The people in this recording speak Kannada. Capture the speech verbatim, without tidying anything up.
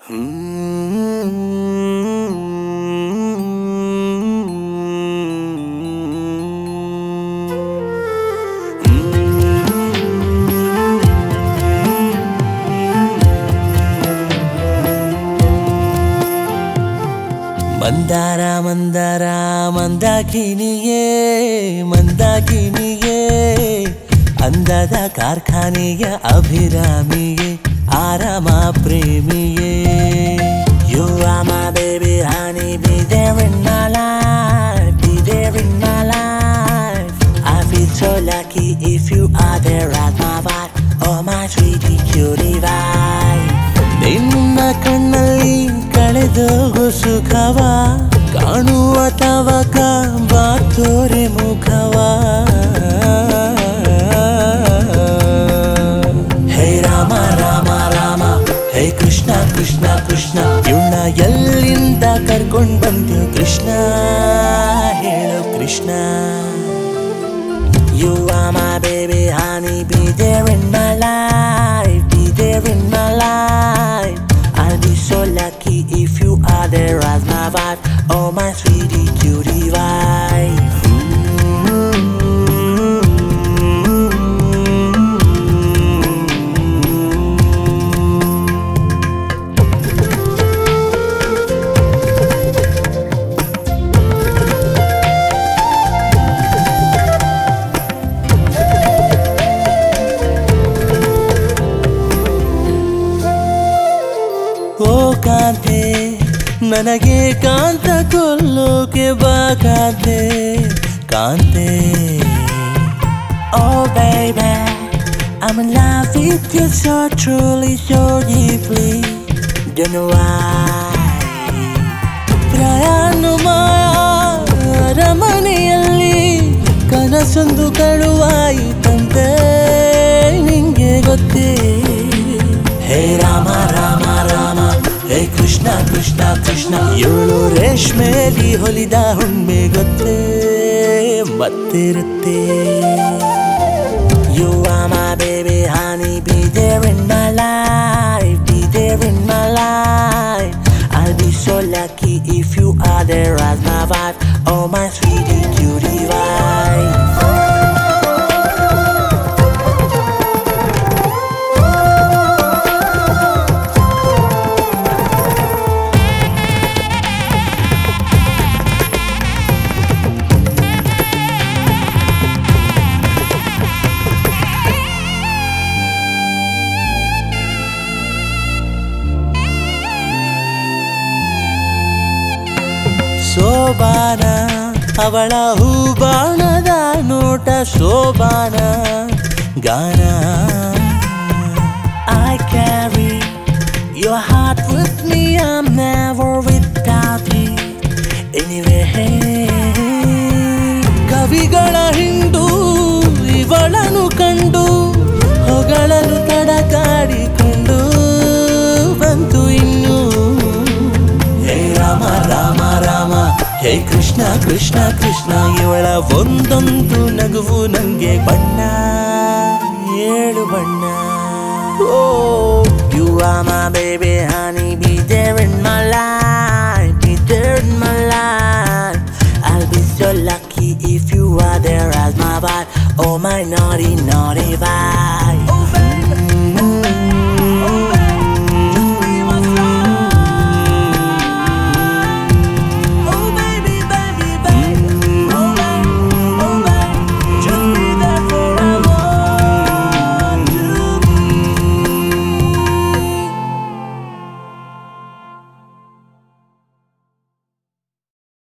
ಮಂದಾರ ಮಂದಾರ ಮಂದಾಕಿನಿಯೇ ಮಂದಾಕಿನಿಯೇ ಅಂದದ ಕಾರ್ಖಾನೆಯ ಅಭಿರಾಮಿಯೇ ಆರಾಮ ಪ್ರೇಮಿಯೇ. You are my baby honey, be there in my life, be there in my life. I feel so lucky if you are there at my wife, oh my sweetie cutie wife. ನಿನ್ನ ಕಣ್ಣಲ್ಲಿ ಕಳೆದೋಗು ಸುಖವ ಕಾಣುವ ತವಕ ಬಾತೋರೆ ಮುಖವ. ಹೇ ರಾಮ ರಾಮ ರಾಮ ಹೇ ಕೃಷ್ಣ ಕೃಷ್ಣ ಕೃಷ್ಣ ಇವಳ ಎಲ್ಲಿಂದ ಕರ್ಕೊಂಡ್ ಬಂದು ಕೃಷ್ಣ ಹೇಳು Krishna. You are my baby honey, be there in my life, be there in my life. I'll be so lucky if you are there as my wife, oh my sweetie cutie wife. ಓ ಕಾಂತೆ ನನಗೆ ಕಾಂತ ಕೊಲ್ಲೋಕೆ ಬಾ ಕಾಂತೆ ಕಾಂತೆ. Oh baby, I'm in love with you so truly, so deeply. Don't know why. ಪ್ರಯಾಣ ಅರಮನೆಯಲ್ಲಿ ಕನಸೊಂದು ಕಳುವಾಯಿತಂತೆ ನಿಂಗೆ ಗೊತ್ತೇ. ಹೇ ರಾಮ ರಾಮ ರಾಮ ಹೇ ಕೃಷ್ಣ ಕೃಷ್ಣ ಕೃಷ್ಣ ಇವಳು ರೇಷ್ಮೆಲಿ ಹೊಲಿದ ಹುಣ್ಣೆ ಗೊತ್ತೇ ಮತ್ತಿರುತ್ತೆ. You are my baby honey, be there in my life, be there in my life. I'll be so lucky if you are there as my wife, oh my sweetie cutie wife. ಶೋಭಾನ ಅವಳ ಹೂಬಾಣದ ನೋಟ ಶೋಭಾನ ಗಾನ. I carry your heart with me, I'm never without you anyway. ಕವಿಗಳ ಹಿಂಡು ಇವಳನು ಕಂಡು ಹೊಗಳಲು ತಡಕಾಡಿಕೊಂಡು ಬಂತು ಇನ್ನು. ಹೇ ರಾಮ ರಾಮ ರಾಮ ಹೇ ಕೃಷ್ಣ ಕೃಷ್ಣ ಕೃಷ್ಣ ಇವಳ ಒಂದೊಂದು ನಗುವು ನಂಗೆ ಬಣ್ಣ ಏಳು ಬಣ್ಣ. Oh, you are my baby honey, be there in my life, be there in my life. I'll be so lucky if you are there as my wife, oh my naughty naughty wife.